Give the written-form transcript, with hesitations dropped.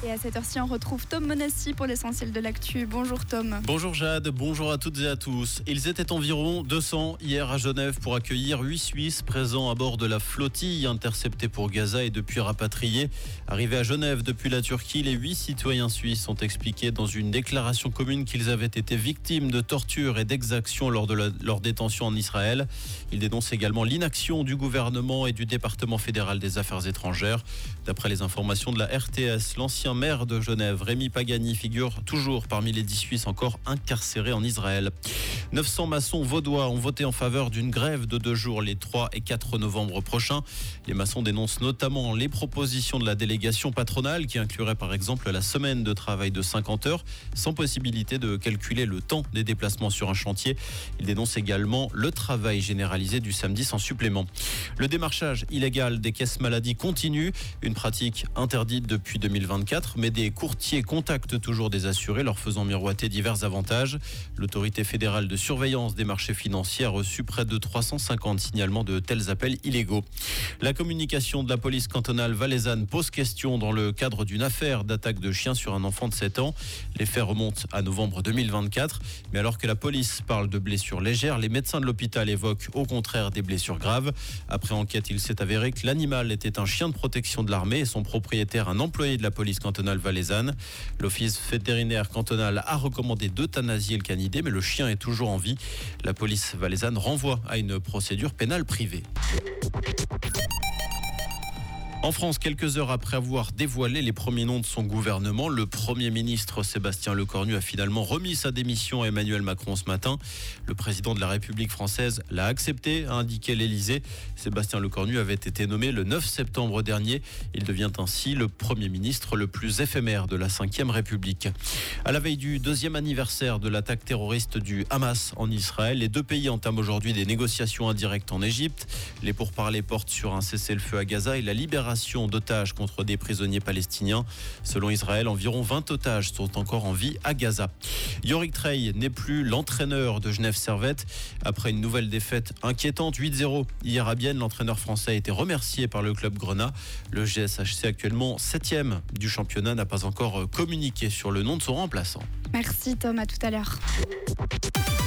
Et à cette heure-ci, on retrouve Tom Monassi pour l'essentiel de l'actu. Bonjour Tom. Bonjour Jade, bonjour à toutes et à tous. Ils étaient environ 200 hier à Genève pour accueillir 8 Suisses présents à bord de la flottille interceptée pour Gaza et depuis rapatriés. Arrivés à Genève depuis la Turquie, les 8 citoyens suisses ont expliqué dans une déclaration commune qu'ils avaient été victimes de tortures et d'exactions lors de leur détention en Israël. Ils dénoncent également l'inaction du gouvernement et du département fédéral des affaires étrangères. D'après les informations de la RTS, l'ancien maire de Genève, Rémi Pagani, figure toujours parmi les 10 Suisses encore incarcérés en Israël. 900 maçons vaudois ont voté en faveur d'une grève de 2 jours les 3 et 4 novembre prochains. Les maçons dénoncent notamment les propositions de la délégation patronale qui inclurait par exemple la semaine de travail de 50 heures sans possibilité de calculer le temps des déplacements sur un chantier. Ils dénoncent également le travail généralisé du samedi sans supplément. Le démarchage illégal des caisses maladie continue, une pratique interdite depuis 2024, mais des courtiers contactent toujours des assurés leur faisant miroiter divers avantages. L'autorité fédérale de surveillance des marchés financiers a reçu près de 350 signalements de tels appels illégaux. La communication de la police cantonale valaisanne pose question dans le cadre d'une affaire d'attaque de chien sur un enfant de 7 ans. Les faits remontent à novembre 2024, mais alors que la police parle de blessures légères, les médecins de l'hôpital évoquent au contraire des blessures graves. Après enquête, il s'est avéré que l'animal était un chien de protection de l'armée et son propriétaire un employé de la police cantonale valaisanne. L'office vétérinaire cantonal a recommandé d'euthanasier le canidé, mais le chien est toujours en vie. La police valaisanne renvoie à une procédure pénale privée. En France, quelques heures après avoir dévoilé les premiers noms de son gouvernement, le Premier ministre Sébastien Lecornu a finalement remis sa démission à Emmanuel Macron ce matin. Le président de la République française l'a accepté, a indiqué l'Élysée. Sébastien Lecornu avait été nommé le 9 septembre dernier. Il devient ainsi le Premier ministre le plus éphémère de la Ve République. À la veille du 2e anniversaire de l'attaque terroriste du Hamas en Israël, les deux pays entament aujourd'hui des négociations indirectes en Égypte. Les pourparlers portent sur un cessez-le-feu à Gaza et la libération d'otages contre des prisonniers palestiniens. Selon Israël, environ 20 otages sont encore en vie à Gaza. Yorick Trey n'est plus l'entraîneur de Genève Servette. Après une nouvelle défaite inquiétante, 8-0 hier à Bienne, l'entraîneur français a été remercié par le club grenat. Le GSHC, actuellement 7e du championnat, n'a pas encore communiqué sur le nom de son remplaçant. Merci Tom, à tout à l'heure.